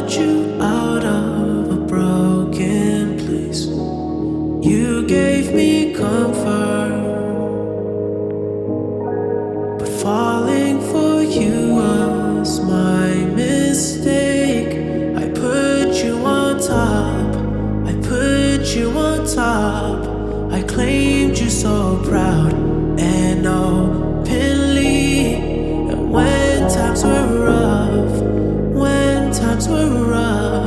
brought you out of a broken place. You gave me comfort, but falling for you was my mistake. I put you on top, I put you on top. I claimed you so proud and openly. And when times were rough, when times were rough,